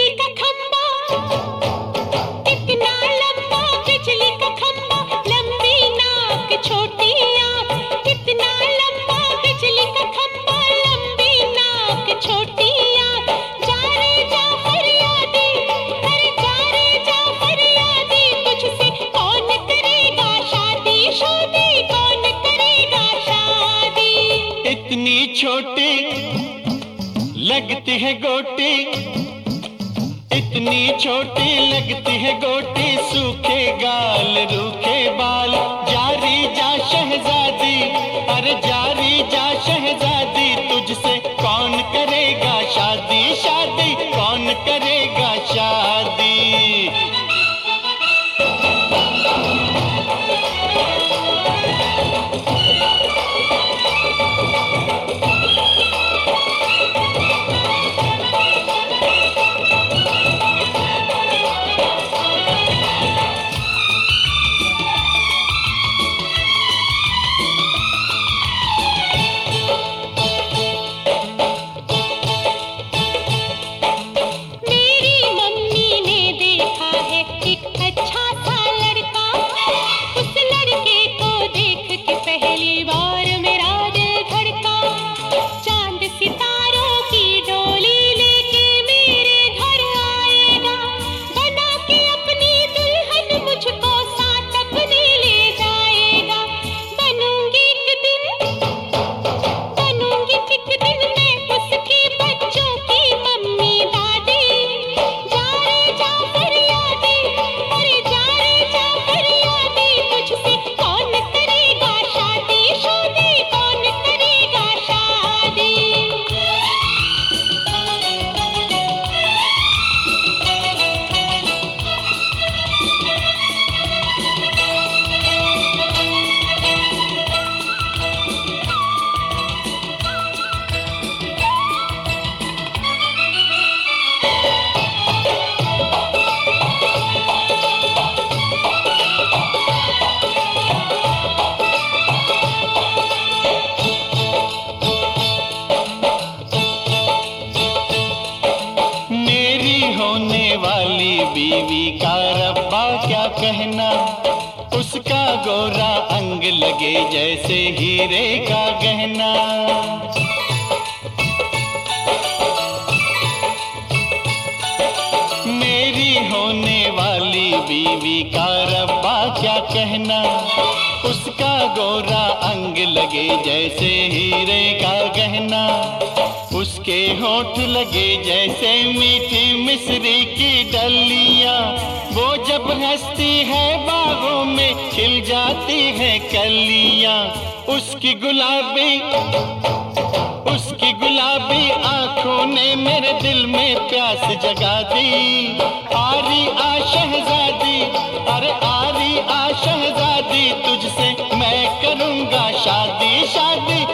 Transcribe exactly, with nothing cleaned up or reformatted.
बिजली का खंबा कितना लंबा, बिजली का खंबा, लंबी नाक छोटी आंख, कितना लंबा बिजली का खंबा, लंबी नाक छोटी आंख। जा रे जा फरियादी, अरे जा रे जा फरियादी, तुझसे कौन करेगा शादी, शादी कौन करेगा शादी। इतनी छोटी लगती है गोटी, इतनी छोटी लगती है गोटी, सूखे गाल रूखे बाल। जारी जा शहजादी, अरे जारी जा शहजादी, तुझसे कौन करेगा शादी, शादी कौन करेगा शादी। बीवी का रब्बा क्या कहना, उसका गोरा अंग लगे जैसे हीरे का गहना। मेरी होने वाली बीवी का रब्बा क्या कहना, उसका गोरा अंग लगे जैसे हीरे का गहना। उसके होठ लगे जैसे मीठी मिश्री की डलियां, वो जब हंसती है बागों में खिल जाती है कलियां। उसकी गुलाबी उसकी गुलाबी आंखों ने मेरे दिल में प्यास जगा दी। आरी आ शहजादी, अरे आरी आ शहजादी, तुझसे मैं करूंगा शादी, शादी